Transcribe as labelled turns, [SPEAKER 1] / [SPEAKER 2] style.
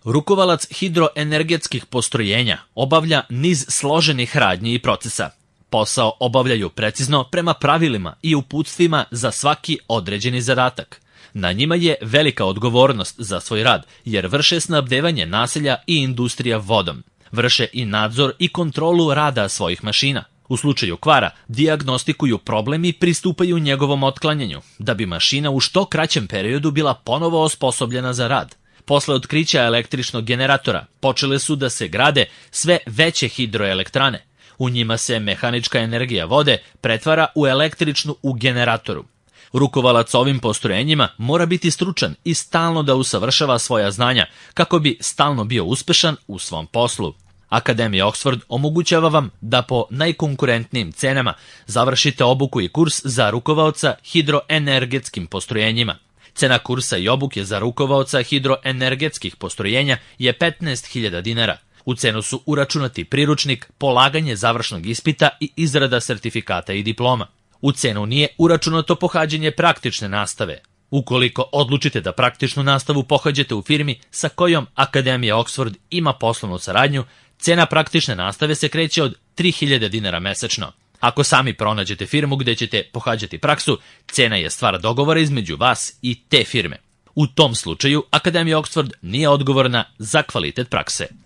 [SPEAKER 1] Rukovalac hidroenergetskih postrojenja obavlja niz složenih radnji i procesa. Posao obavljaju precizno prema pravilima i uputstvima za svaki određeni zadatak. Na njima je velika odgovornost za svoj rad, jer vrše snabdevanje naselja i industrija vodom. Vrše i nadzor i kontrolu rada svojih mašina. U slučaju kvara dijagnostikuju problem i pristupaju njegovom otklanjanju, da bi mašina u što kraćem periodu bila ponovo osposobljena za rad. Posle otkrića električnog generatora počele su da se grade sve veće hidroelektrane. U njima se mehanička energija vode pretvara u električnu u generatoru. Rukovalac ovim postrojenjima mora biti stručan i stalno da usavršava svoja znanja kako bi stalno bio uspešan u svom poslu. Akademija Oxford omogućava vam da po najkonkurentnijim cenama završite obuku i kurs za rukovaoca hidroenergetskim postrojenjima. Cena kursa i obuke za rukovaoca hidroenergetskih postrojenja je 15.000 dinara. U cenu su uračunati priručnik, polaganje završnog ispita i izrada sertifikata i diploma. U cenu nije uračunato pohađanje praktične nastave. Ukoliko odlučite da praktičnu nastavu pohađate u firmi sa kojom Akademija Oxford ima poslovnu saradnju, cena praktične nastave se kreće od 3.000 dinara mesečno. Ako sami pronađete firmu gde ćete pohađati praksu, cena je stvar dogovora između vas i te firme. U tom slučaju Akademija Oxford nije odgovorna za kvalitet prakse.